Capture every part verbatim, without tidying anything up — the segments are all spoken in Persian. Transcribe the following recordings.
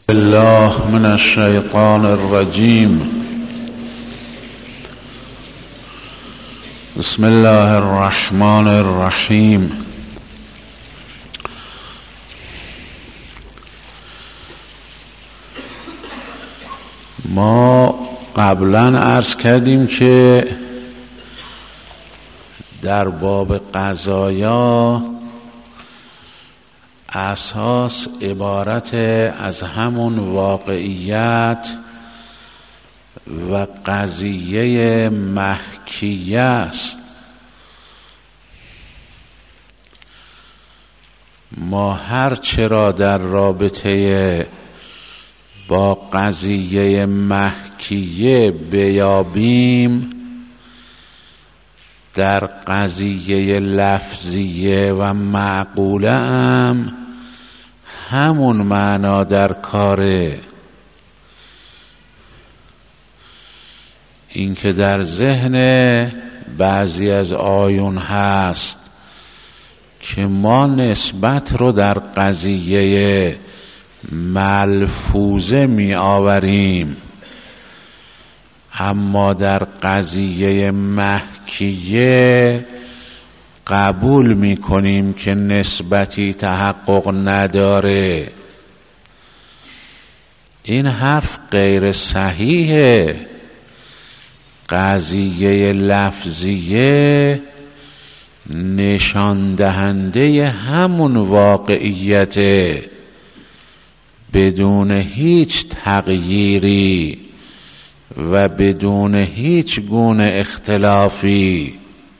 الله من الشیطان الرجیم. بسم الله الرحمن الرحیم. ما قبلا عرض کردیم که در باب قضایا اساس عبارت از همون واقعیت و قضیه محکیه است. ما هر چرا در رابطه با قضیه محکیه بیابیم، در قضیه لفظیه و معقوله هم همون معنا در کاره. این که در ذهن بعضی از آیون هست که ما نسبت رو در قضیه ملفوظه می آوریم، اما در قضیه محکیه قبول می کنیم که نسبتی تحقق نداره. این حرف غیر صحیحه. قضیه لفظیه نشان دهنده همون واقعیت بدون هیچ تغییری و بدون هیچ گونه اختلافی.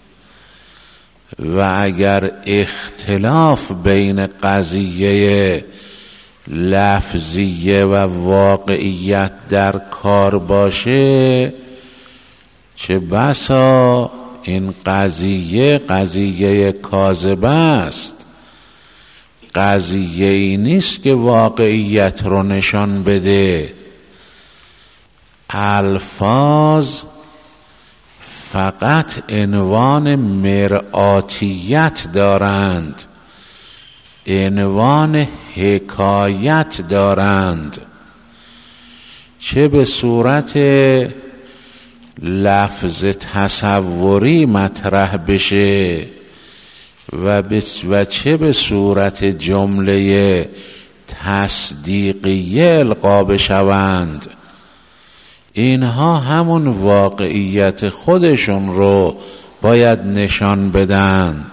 و اگر اختلاف بین قضیه لفظیه و واقعیت در کار باشه، چه بسا این قضیه قضیه کاذبه است، قضیه ای نیست که واقعیت رو نشان بده. الفاظ فقط عنوان مرآتیت دارند، عنوان حکایت دارند، چه به صورت لفظ تصوری مطرح بشه و, و چه به صورت جمله تصدیقیه القا بشوند. اینها همون واقعیت خودشون رو باید نشان بدند.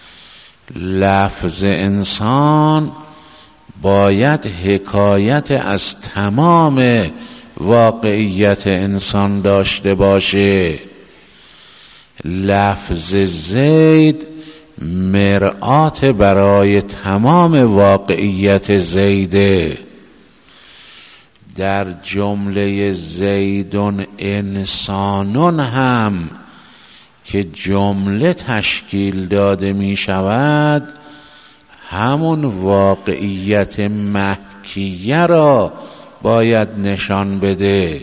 لفظ انسان باید حکایت از تمام واقعیت انسان داشته باشه. لفظ زید مرآت برای تمام واقعیت زیده. در جمله زیدون انسانون هم که جمله تشکیل داده می شود، همون واقعیت محکیه را باید نشان بده.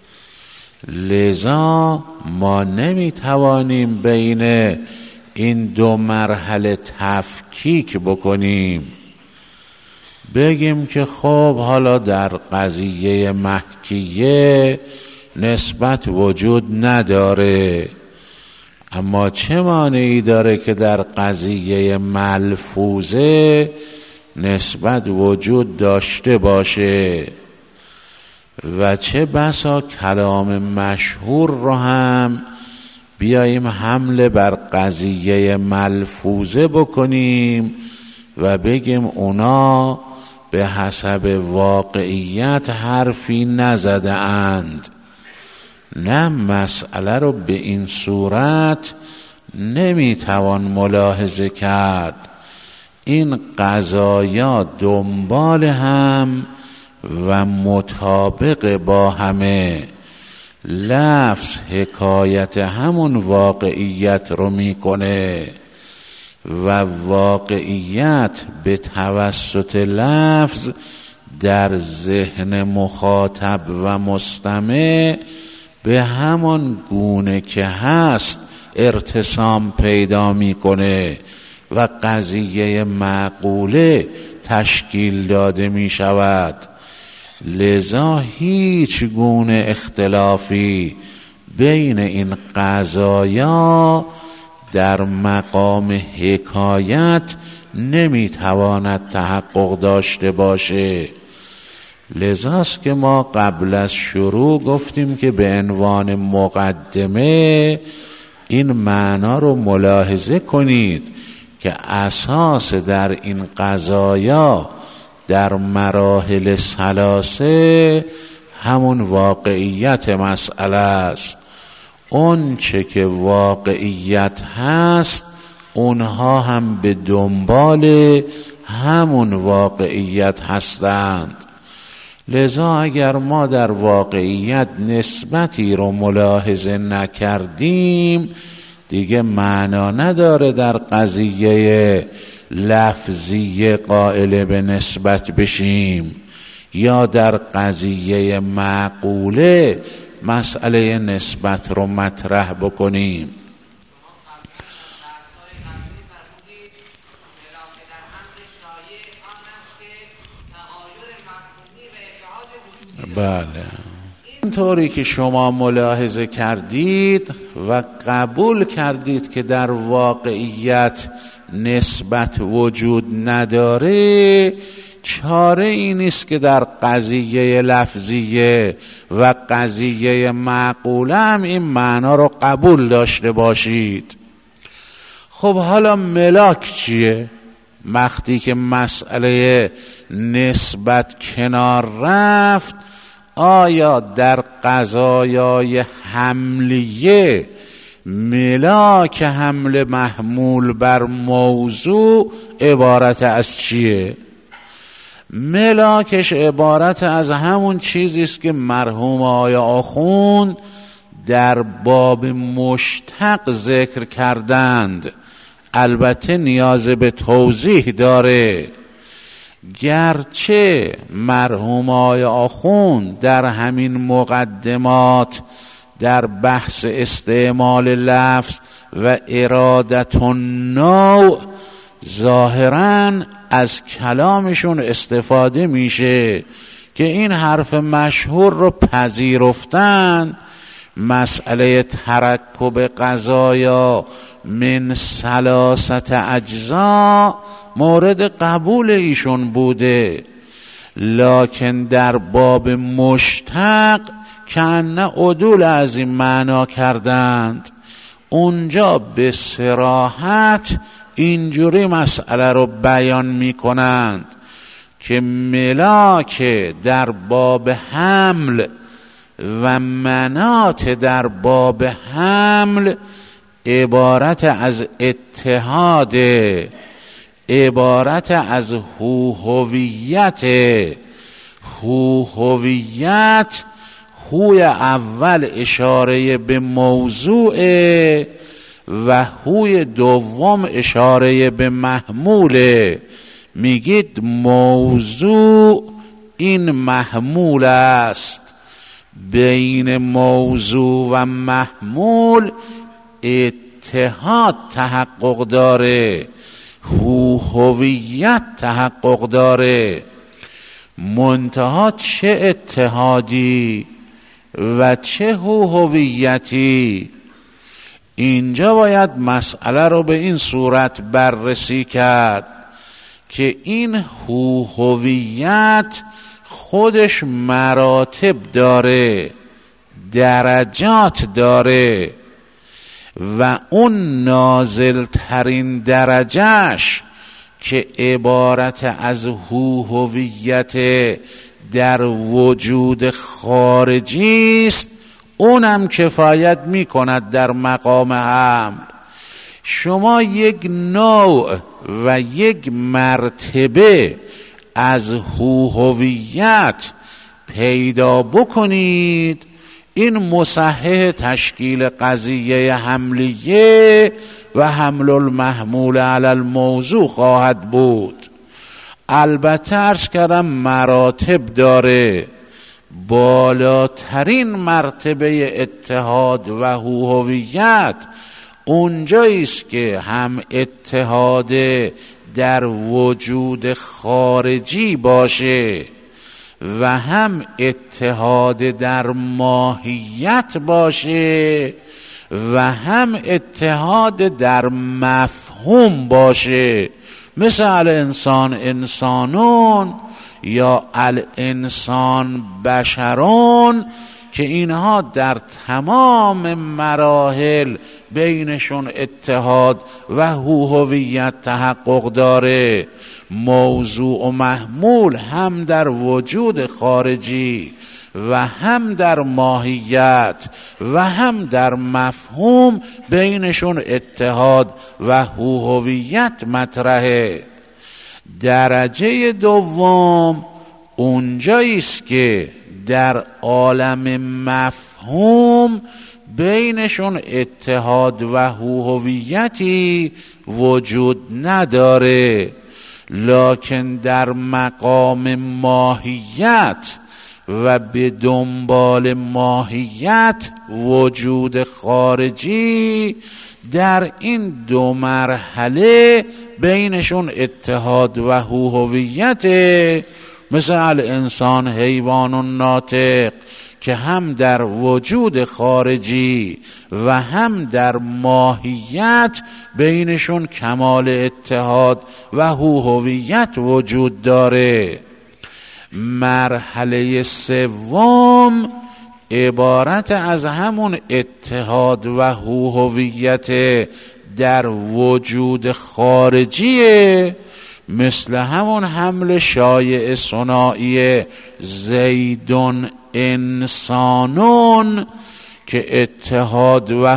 لذا ما نمی توانیم بین این دو مرحله تفکیک بکنیم، بگیم که خب حالا در قضیه محکیه نسبت وجود نداره، اما چه مانعی داره که در قضیه ملفوظه نسبت وجود داشته باشه؟ و چه بسا کلام مشهور رو هم بیاییم حمله بر قضیه ملفوظه بکنیم و بگیم اونا به حسب واقعیت حرفی نزده اند. نه، مسئله رو به این صورت نمیتوان ملاحظه کرد. این قضایا دنبال هم و مطابق با همه. لفظ حکایت همون واقعیت رو میکنه و واقعیت به توسط لفظ در ذهن مخاطب و مستمع به همان گونه که هست ارتسام پیدا میکنه و قضیه معقوله تشکیل داده می شود. لذا هیچ گونه اختلافی بین این قضایا در مقام حکایت نمیتواند تحقق داشته باشه. لذاست که ما قبل از شروع گفتیم که به عنوان مقدمه این معنا رو ملاحظه کنید که اساس در این قضایا در مراحل ثلاثه همون واقعیت مسئله است. اون چه که واقعیت هست اونها هم به دنبال همون واقعیت هستند. لذا اگر ما در واقعیت نسبتی رو ملاحظه نکردیم دیگه معنا نداره در قضیه لفظی قائل به نسبت بشیم یا در قضیه معقوله مسئله نسبت رو مطرح بکنیم. بله، اینطوری که شما ملاحظه کردید و قبول کردید که در واقعیت نسبت وجود نداره، چاره ای نیست که در قضیه لفظیه و قضیه معقوله هم این معنا رو قبول داشته باشید. خب حالا ملاک چیه؟ وقتی که مسئله نسبت کنار رفت، آیا در قضایای حملیه ملاک حمل محمول بر موضوع عبارت از چیه؟ ملاکش عبارت از همون چیزی است که مرحوم آیا آخوند در باب مشتق ذکر کردند. البته نیاز به توضیح داره، گرچه مرحوم آقای آخوند در همین مقدمات در بحث استعمال لفظ و ارادت النوع ظاهراً از کلامشون استفاده میشه که این حرف مشهور رو پذیرفتن، مسئله ترکب قضایا من ثلاثت اجزا مورد قبول ایشون بوده، لکن در باب مشتق کأن عدول از این معنا کردند. اونجا به صراحت اینجوری مسئله رو بیان می کنند که ملاک در باب حمل و منات در باب حمل عبارت از اتحاد، عبارت از هو هویت. هو هویت، هوی اول اشاره به موضوع و هوی دوم اشاره به محموله. میگید موضوع این محمول است، بین موضوع و محمول اتحاد تحقق داره، هو هویت تحقق داره. منتها چه اتحادی و چه هو هویتی؟ اینجا باید مسئله رو به این صورت بررسی کرد که این هو هویت خودش مراتب داره، درجات داره و اون نازل ترین درجهش که عبارت از هو هویت در وجود خارجی است، اونم کفایت می کند در مقام حمل. شما یک نوع و یک مرتبه از هو هویت پیدا بکنید، این مصحح تشکیل قضیه حملیه و حمل المحمول علی الموضوع خواهد بود. البته عرض کردم مراتب داره، بالاترین مرتبه اتحاد و هو هویت اونجاییست که هم اتحاد در وجود خارجی باشه و هم اتحاد در ماهیت باشه و هم اتحاد در مفهوم باشه، مثل الانسان انسانون یا الانسان بشرون، که اینها در تمام مراحل بینشون اتحاد و هویت تحقق داره. موضوع و محمول هم در وجود خارجی و هم در ماهیت و هم در مفهوم بینشون اتحاد و هویت مطرحه. درجه دوم اونجایی است که در عالم مفهوم بینشون اتحاد و هویتی وجود نداره، لکن در مقام ماهیت و به دنبال ماهیت وجود خارجی، در این دو مرحله بینشون اتحاد و هویت، مثل الانسان حیوان و ناطق که هم در وجود خارجی و هم در ماهیت بینشون کمال اتحاد و هویت وجود داره. مرحله سوم عبارت از همون اتحاد و هویت در وجود خارجیه، مثل همون حمل شایع صناعی زیدون انسانون که اتحاد و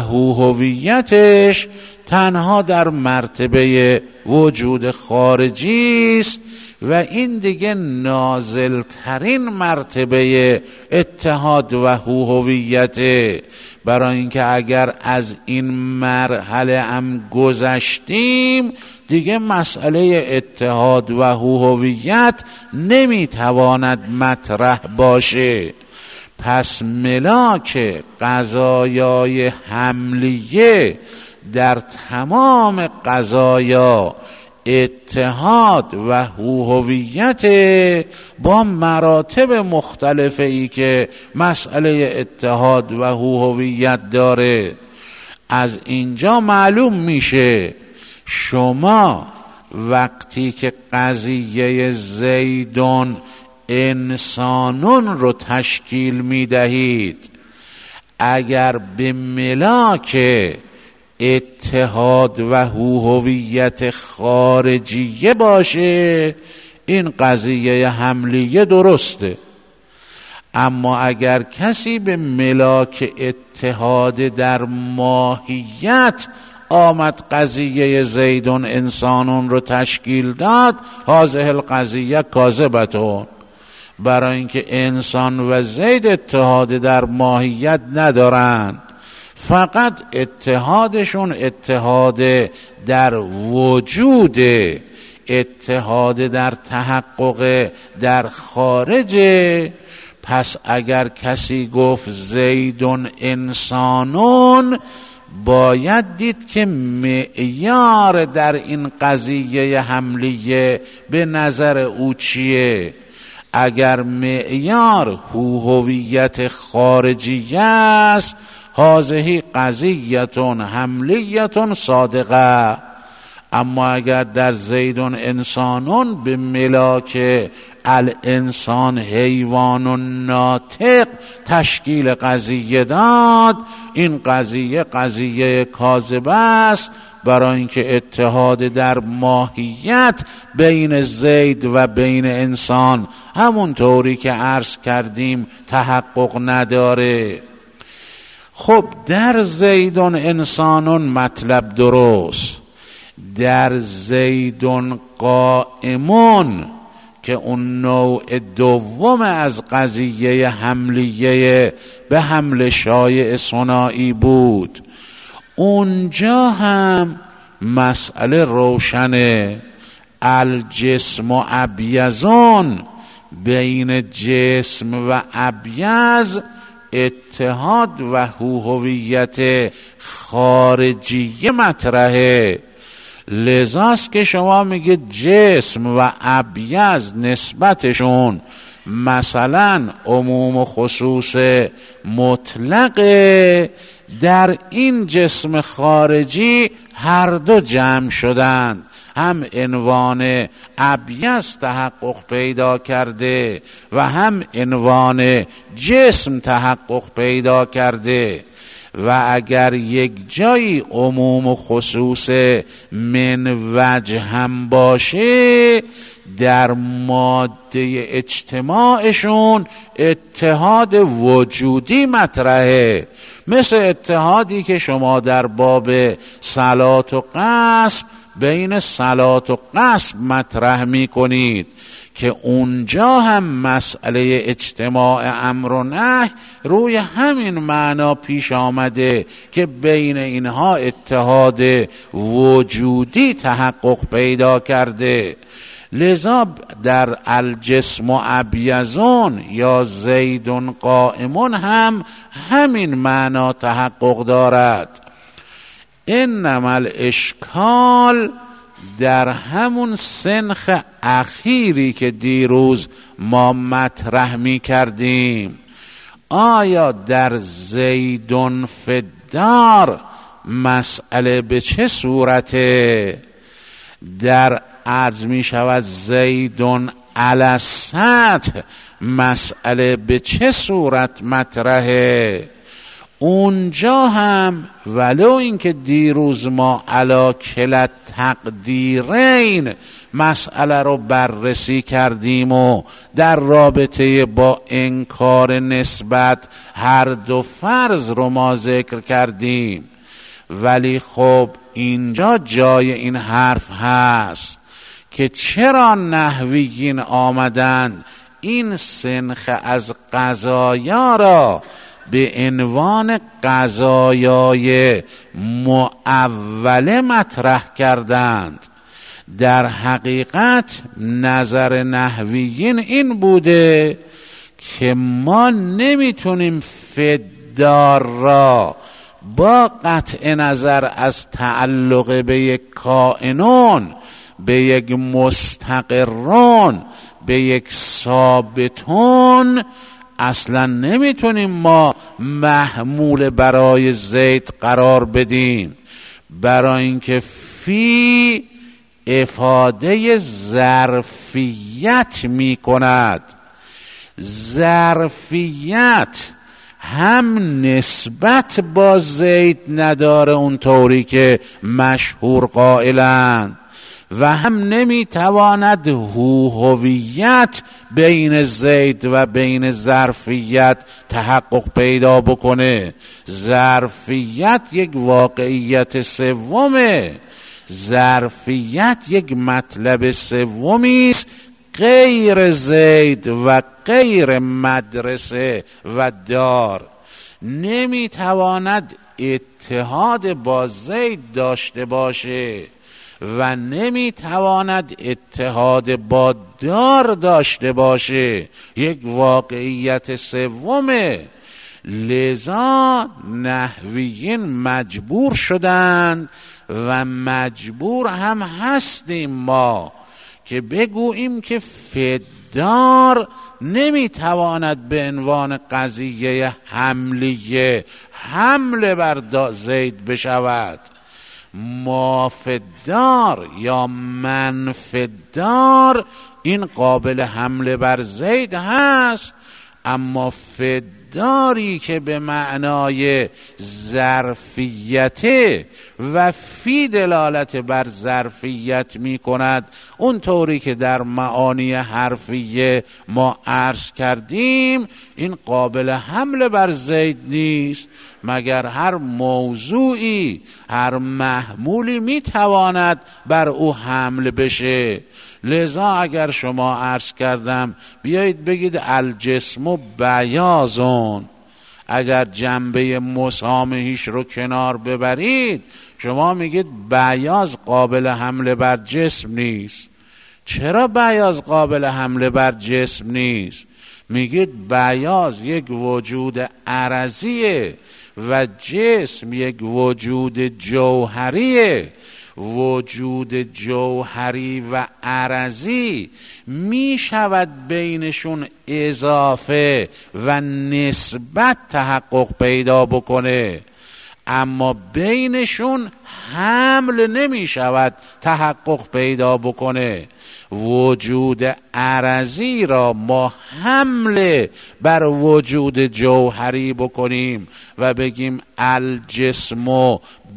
هویتش تنها در مرتبه وجود خارجی است و این دیگه نازل ترین مرتبه اتحاد و هویته، برای اینکه اگر از این مرحله هم گذشتیم دیگه مسئله اتحاد و هویت نمیتواند مطرح باشه. پس ملاک قضایای حملیه در تمام قضایا اتحاد و هویت با مراتب مختلفه ای که مسئله اتحاد و هویت داره. از اینجا معلوم میشه شما وقتی که قضیه زیدون انسانون رو تشکیل میدهید، اگر به ملاک اتحاد و هویت خارجیه باشه این قضیه حملیه درسته، اما اگر کسی به ملاک اتحاد در ماهیت آمد قضیه زیدون انسانون رو تشکیل داد، هذه القضیه کاذبتون، برای اینکه انسان و زید اتحاد در ماهیت ندارن، فقط اتحادشون اتحاد در وجود، اتحاد در تحقق در خارجه. پس اگر کسی گفت زیدون انسانون، باید دید که معیار در این قضیه حملیه به نظر او چیه. اگر معیار هویت خارجی است، هذه قضیتون حملیتون صادقه. اما اگر در زیدون انسانون به ملاک الانسان حیوان و ناطق تشکیل قضیه داد، این قضیه قضیه کاذبه است، برای اینکه اتحاد در ماهیت بین زید و بین انسان همون طوری که عرض کردیم تحقق نداره. خب در زیدون انسانون مطلب درست، در زیدون قائمون که اون نوع دوم از قضیه حملیه به حمل شایع صناعی بود، اونجا هم مسئله روشنه. الجسم و ابیزون، بین جسم و ابیز اتحاد و هویت خارجی مطرحه. لذاست که شما میگه جسم و ابیز نسبتشون مثلا عموم و خصوص مطلق در این جسم خارجی هر دو جمع شدند، هم عنوان ابیض تحقق پیدا کرده و هم عنوان جسم تحقق پیدا کرده. و اگر یک جایی عموم و خصوص من وجه هم باشه، در ماده اجتماعشون اتحاد وجودی مطرحه، مثل اتحادی که شما در باب صلات و قسم بین صلات و قسم مطرح می کنید که اونجا هم مسئله اجتماع امر و نهی روی همین معنا پیش آمده که بین اینها اتحاد وجودی تحقق پیدا کرده. لذا در الجسم ابیضون یا زیدون قائمون هم همین معنا تحقق دارد. انما الاشکال در همون سنخ اخیری که دیروز ما مطرح می کردیم، آیا در زیدون فدار مسئله به چه صورته؟ در عرض می شود زیدون علی سطح مسئله به چه صورت مطرحه؟ اونجا هم ولو اینکه دیروز ما علی کلا تقدیرین مسئله رو بررسی کردیم و در رابطه با انکار نسبت هر دو فرض رو ما ذکر کردیم، ولی خب اینجا جای این حرف هست که چرا نحویین آمدند این سنخ از قضایا را به عنوان قضایای معوله مطرح کردند. در حقیقت نظر نحویین این بوده که ما نمیتونیم فدار را با قطع نظر از تعلق به یک کائنون، به یک مستقرون، به یک ثابتون اصلا نمیتونیم ما محمول برای زید قرار بدیم، برای اینکه فی افاده ظرفیت می کند. ظرفیت هم نسبت با زید نداره اونطوری که مشهور قائلند و هم نمیتواند هویت بین زید و بین ظرفیت تحقق پیدا بکنه. ظرفیت یک واقعیت سومه، ظرفیت یک مطلب سومی است غیر زید و غیر مدرسه و دار. نمیتواند اتحاد با زید داشته باشه و نمیتواند اتحاد با دار داشته باشه، یک واقعیت سومه. لذا نحویین مجبور شدند و مجبور هم هستیم ما که بگوییم که فدار نمیتواند به عنوان قضیه حملیه حمله بر زید بشود. ما فدار یا من فدار این قابل حمله بر زید هست، اما فداری که به معنای ظرفیت و فی دلالت بر ظرفیت می کند، اون طوری که در معانی حرفیه ما عرض کردیم، این قابل حمله بر زید نیست، مگر هر موضوعی، هر محمولی می تواند بر او حمل بشه. لذا اگر شما عرض کردم بیایید بگید الجسم و بیاضون، اگر جنبه مسامحیش رو کنار ببرید شما میگید بیاض قابل حمله بر جسم نیست. چرا بیاض قابل حمله بر جسم نیست؟ میگید بیاض یک وجود عرضیه و جسم یک وجود جوهریه وجود جوهری و عرضی می شود بینشون اضافه و نسبت تحقق پیدا بکنه، اما بینشون حمل نمی شود تحقق پیدا بکنه. وجود عرضی را ما حمل بر وجود جوهری بکنیم و بگیم الجسم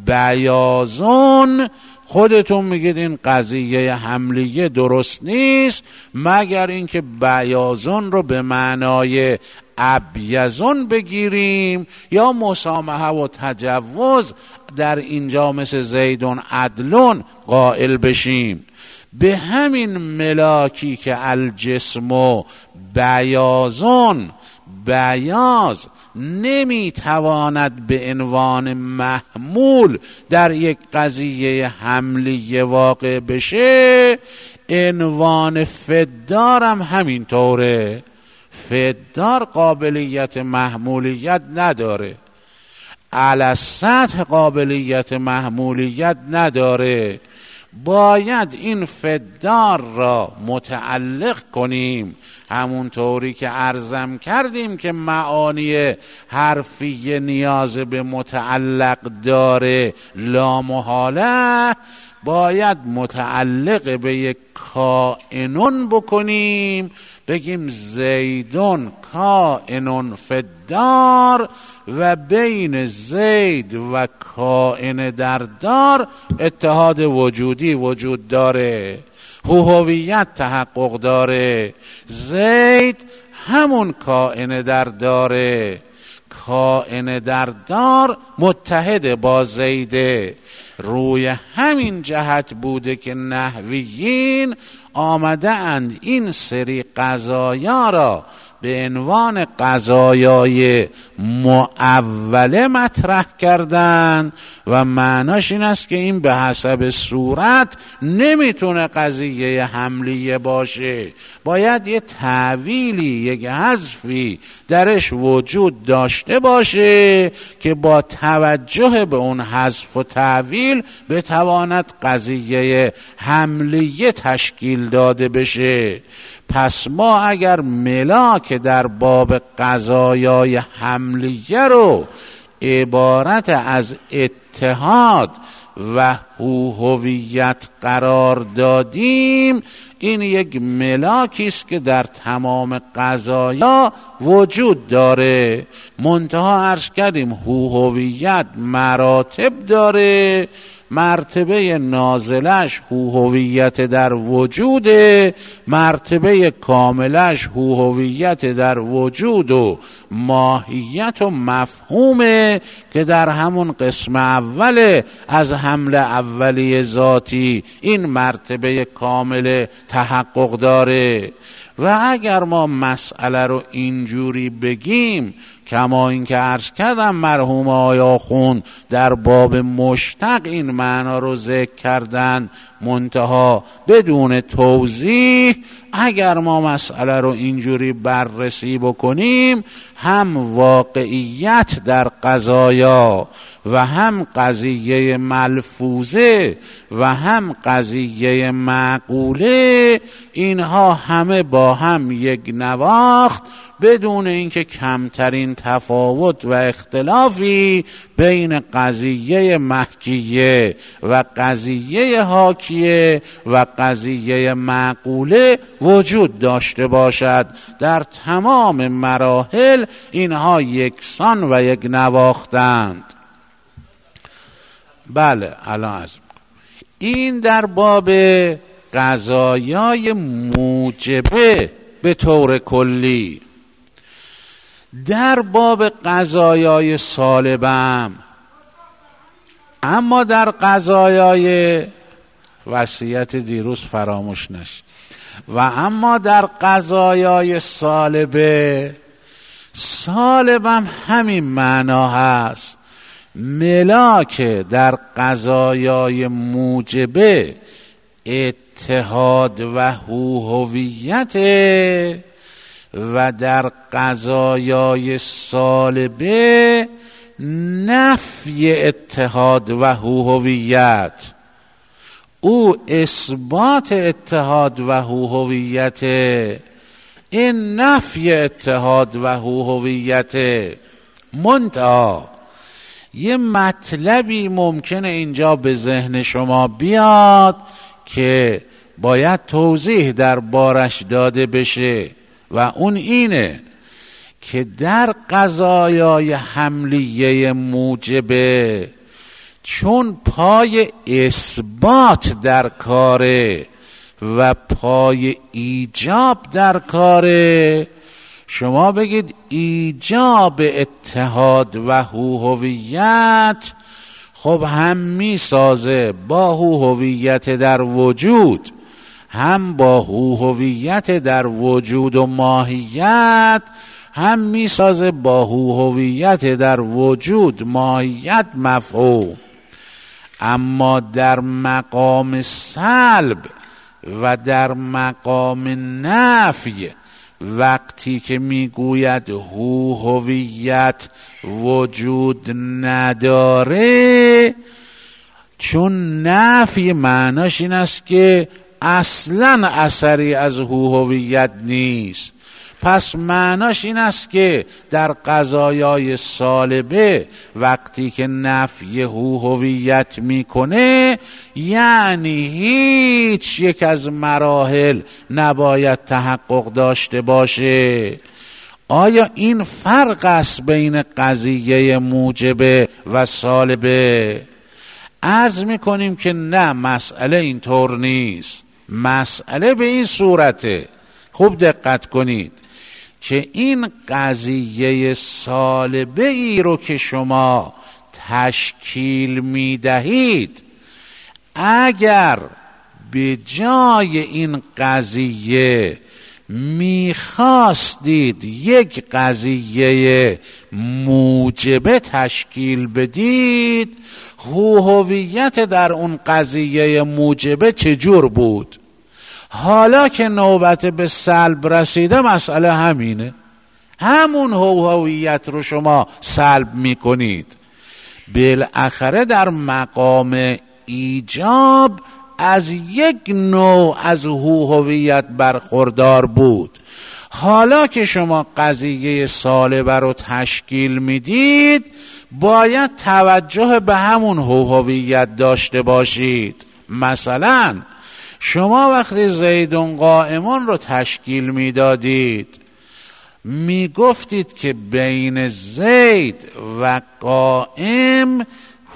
بیاضون، خودتون میگید این قضیه حملیه درست نیست، مگر اینکه بیاضون رو به معنای ابیضون بگیریم یا مسامحه و تجوز در اینجا مثل زیدون عدلون قائل بشیم. به همین ملاکی که الجسم بیاضون، بیاض نمیتواند به عنوان محمول در یک قضیه حملیه واقع بشه، عنوان فدار هم همینطوره. فدار قابلیت محمولیت نداره، علی سطح قابلیت محمولیت نداره. باید این فدار را متعلق کنیم، همونطوری که عرضم کردیم که معانی حرفی نیاز به متعلق داره لامحاله، باید متعلق به یک کائنون بکنیم، بگیم زیدون کائنون فدار و بین زید و کائن در دار اتحاد وجودی وجود داره، هویت تحقق داره. زید همون کائن در داره، کائن در دار متحد با زیده. روی همین جهت بوده که نحویین آمده اند این سری قضایا را به عنوان قضایای معوله مطرح کردند و معناش این است که این به حسب صورت نمیتونه قضیه حملیه باشه، باید یه تعویلی، یک حذفی درش وجود داشته باشه که با توجه به اون حذف و تعویل بتواند قضیه حملیه تشکیل داده بشه. پس ما اگر ملاک در باب قضایای حملیه رو عبارت از اتحاد و هویت قرار دادیم، این یک ملاکی است که در تمام قضایا وجود داره. منتها عرض کردیم هویت مراتب داره، مرتبه نازلش هویت در وجود، مرتبه کاملش هویت در وجود و ماهیت و مفهومه که در همون قسم اول از حمل اولی ذاتی این مرتبه کامل تحقق داره. و اگر ما مسئله رو اینجوری بگیم، کما این که عرض کردم مرحوم آقای آخوند در باب مشتق این معنا رو ذکر کردن، منتها بدون توضیح، اگر ما مسئله رو اینجوری بررسی بکنیم، هم واقعیت در قضایا و هم قضیه ملفوظه و هم قضیه معقوله، اینها همه با هم یک نواخت بدون اینکه کمترین تفاوت و اختلافی بین قضیه محکیه و قضیه حاکیه و قضیه معقوله وجود داشته باشد. در تمام مراحل اینها یکسان و یک نواختند. بله، الان از این در باب قضایای موجبه به طور کلی. در باب قضایای سالبم، اما در قضایای وصیت دیروز فراموش نشه، و اما در قضایای سالبه، سالبم همین معنا هست. ملاک در قضایای موجبه اتحاد و هویت، و در قضایای سالبه نفی اتحاد و هویت. او اثبات اتحاد و هویت، این نفی اتحاد و هویت. منتها یه مطلبی ممکنه اینجا به ذهن شما بیاد که باید توضیح در بارش داده بشه و اون اینه که در قضایای حملیه موجبه، چون پای اثبات در کاره و پای ایجاب در کاره، شما بگید ایجاب اتحاد و هویت خب هم می سازه با هویت در وجود، هم با هویت در وجود و ماهیت، هم می سازه با هویت در وجود ماهیت مفهوم. اما در مقام سلب و در مقام نفی، وقتی که میگوید هو هویت وجود نداره، چون نفی معناش این است که اصلا اثری از هو هویت نیست، پس معناش این است که در قضایای سالبه وقتی که نفی هو هویت میکنه، یعنی هیچ یک از مراحل نباید تحقق داشته باشه. آیا این فرق است بین قضیه موجبه و سالبه؟ عرض میکنیم که نه، مسئله اینطور نیست. مسئله به این صورته، خوب دقت کنید که این قضیه سالبه ای رو که شما تشکیل می دهید، اگر به جای این قضیه می خواستید یک قضیه موجبه تشکیل بدید، هویت در اون قضیه موجبه چجور بود؟ حالا که نوبت به سلب رسیده، مسئله همینه، همون هویت رو شما سلب میکنید. بالاخره در مقام ایجاب از یک نوع از هویت برخوردار بود. حالا که شما قضیه سالبه رو تشکیل میدید، باید توجه به همون هویت داشته باشید. مثلا شما وقتی زیدون قائمون رو تشکیل میدادید، میگفتید که بین زید و قائم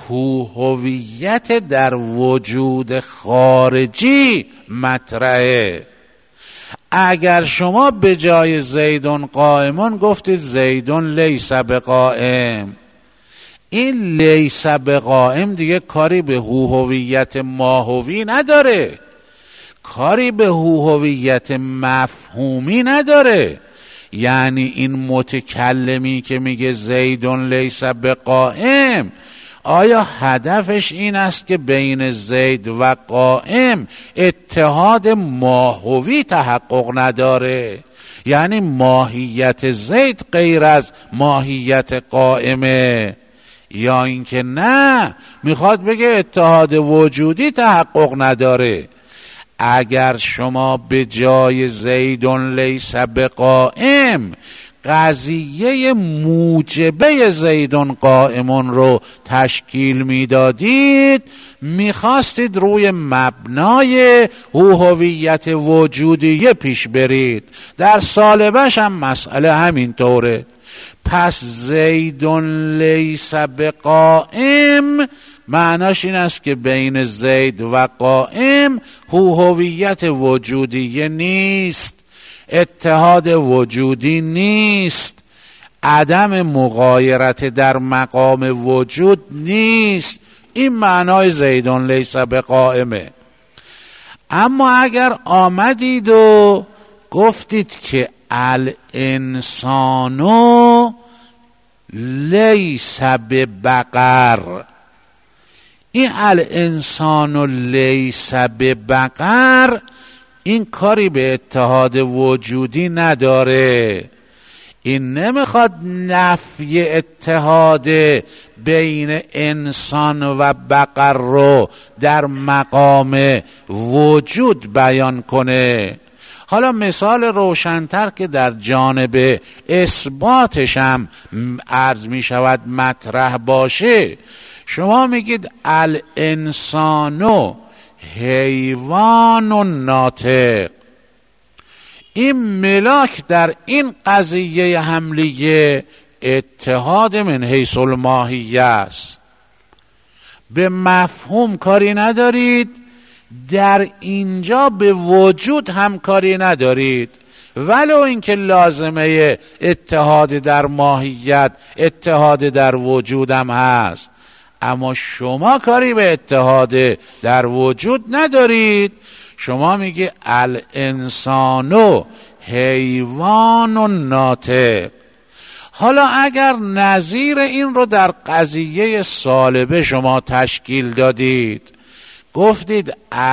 هویت در وجود خارجی مطرحه. اگر شما به جای زیدون قائمون گفتید زیدون لیس بقائم، این لیس بقائم دیگه کاری به هویت ماهوی نداره، کاری به هویت مفهومی نداره. یعنی این متکلمی که میگه زیدون لیس بقائم، آیا هدفش این است که بین زید و قائم اتحاد ماهوی تحقق نداره؟ یعنی ماهیت زید غیر از ماهیت قائمه؟ یا اینکه نه، میخواد بگه اتحاد وجودی تحقق نداره؟ اگر شما به جای زیدون لیس بقائم قضیه موجبه زیدون قائمون رو تشکیل میدادید، میخواستید روی مبنای هویت وجودیه پیش برید. در سالبش هم مسئله همین طوره. پس زیدون لیس بقائم معناش این است که بین زید و قائم هویت وجودیه نیست، اتحاد وجودی نیست، عدم مغایرت در مقام وجود نیست. این معنای زیدون لیس بقائمه. اما اگر آمدید و گفتید که الانسانو لیس ببقر، این الانسانو لیس ببقر این کاری به اتحاد وجودی نداره، این نمیخواد نفی اتحاد بین انسان و بقر رو در مقام وجود بیان کنه. حالا مثال روشن‌تر که در جانب اثباتش هم عرض می شود مطرح باشه، شما میگید الانسانو حیوان ناطق. این ملاک در این قضیه حملیه اتحاد من حیث الماهیه است. به مفهوم کاری ندارید، در اینجا به وجود هم کاری ندارید، ولو اینکه لازمه اتحاد در ماهیت اتحاد در وجود هم هست، اما شما کاری به اتحاد در وجود ندارید. شما میگه الانسانو حیوان ناطق. حالا اگر نظیر این رو در قضیه صالبه شما تشکیل دادید، گفتید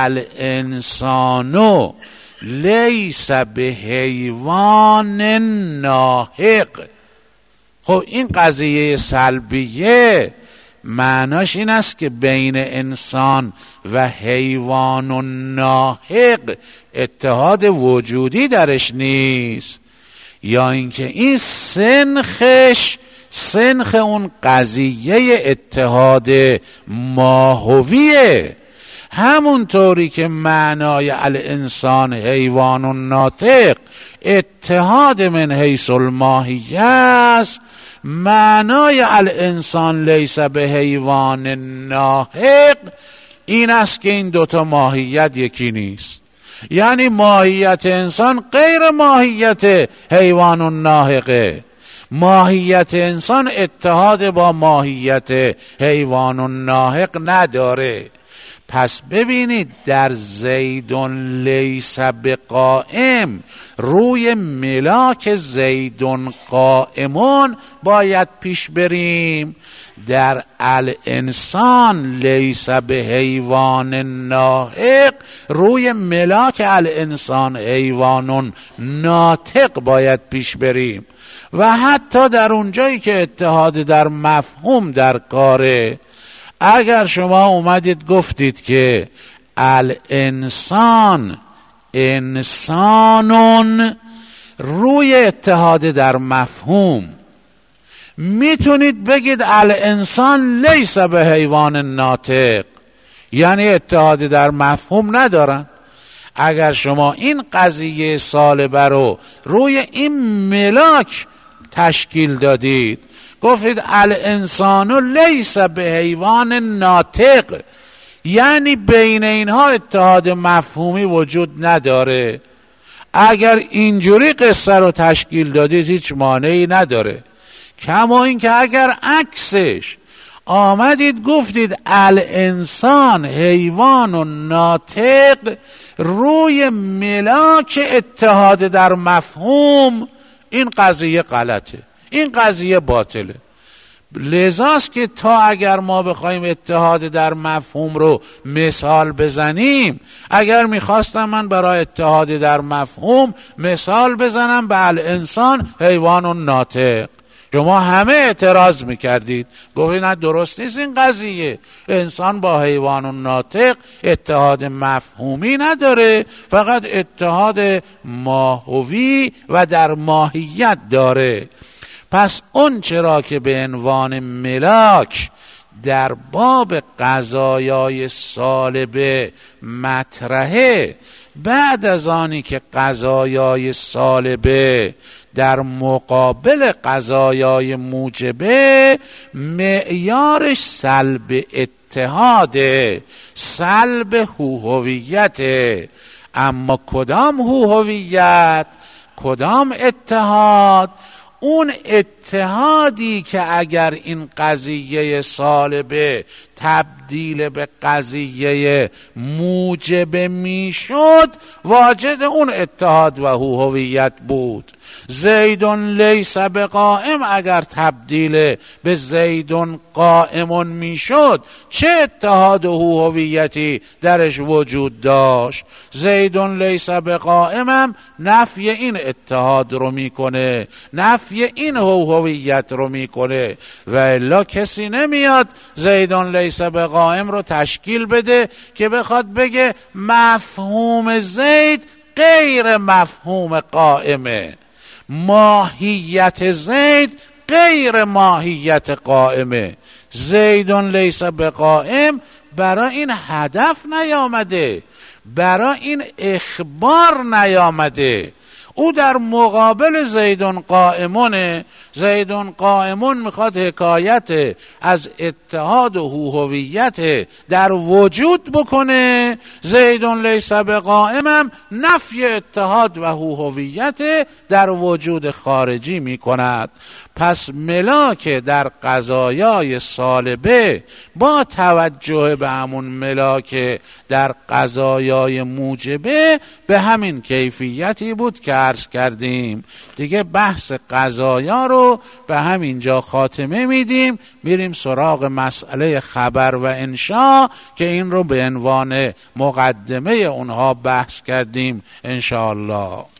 الانسانو لیس به حیوان ناحق، خب این قضیه سلبیه معناش این است که بین انسان و حیوان و ناحق اتحاد وجودی درش نیست، یا اینکه این سنخش سنخ اون قضیه اتحاد ماهویه. همونطوری که معنای الانسان حیوان و ناطق اتحاد من حیث الماهیه است، معنای الانسان لیس به حیوان ناحق این است که این دوتا ماهیت یکی نیست. یعنی ماهیت انسان غیر ماهیت حیوان و ناحقه. ماهیت انسان اتحاد با ماهیت حیوان و ناحق نداره. پس ببینید در زیدون لیس بقائم روی ملاک زیدون قائمون باید پیش بریم، در الانسان لیس به حیوان ناحق روی ملاک الانسان حیوان ناطق باید پیش بریم. و حتی در اونجایی که اتحاد در مفهوم در کاره، اگر شما اومدید گفتید که الانسان انسانون روی اتحاد در مفهوم، میتونید بگید الانسان لیس به حیوان ناطق، یعنی اتحاد در مفهوم ندارن. اگر شما این قضیه صالبه رو روی این ملاک تشکیل دادید، گفتید الانسان لیس به حیوان ناطق، یعنی بین اینها اتحاد مفهومی وجود نداره. اگر اینجوری قصه رو تشکیل دادید هیچ مانعی نداره. کما این که اگر عکسش آمدید گفتید الانسان حیوان و ناطق روی ملاک اتحاد در مفهوم، این قضیه غلطه، این قضیه باطله. لذاست که تا اگر ما بخوایم اتحاد در مفهوم رو مثال بزنیم، اگر میخواستم من برای اتحاد در مفهوم مثال بزنم به الانسان حیوان و ناطق، شما همه اعتراض میکردید، گفتید نه درست نیست این قضیه، انسان با حیوان و ناطق اتحاد مفهومی نداره، فقط اتحاد ماهوی و در ماهیت داره. پس اون چرا که به عنوان ملاک در باب قضایای صالبه مطرحه، بعد از آنی که قضایای صالبه در مقابل قضایای موجبه معیارش سلب اتحاده، سلب هویته، اما کدام هویت، کدام اتحاد؟ اون اتحادی که اگر این قضیه صالبه تبدیل به قضیه موجبه میشد، واجد اون اتحاد و هویت بود. زیدون لیس بقائم اگر تبدیل به زیدون قائمون میشد چه اتحاد و هویتی درش وجود داشت؟ زیدون لیس بقائمم نفی این اتحاد رو میکنه، نفی این هویت رو میکنه، و الا کسی نمیاد زیدون لیس بقائم رو تشکیل بده که بخواد بگه مفهوم زید غیر مفهوم قائمه، ماهیت زید غیر ماهیت قائمه. زیدون لیس بقائم برای این هدف نیامده، برای این اخبار نیامده. او در مقابل زیدون قائمونه. زیدون قائمون میخواد حکایت از اتحاد و هویت در وجود بکنه، زیدون لیس بقائمم نفی اتحاد و هویت در وجود خارجی میکند. پس ملاک در قضایای سالبه با توجه به همون ملاک در قضایای موجبه به همین کیفیتی بود که عرض کردیم. دیگه بحث قضایا رو به همین جا خاتمه میدیم، میریم سراغ مسئله خبر و انشا که این رو به عنوان مقدمه اونها بحث کردیم انشاءالله.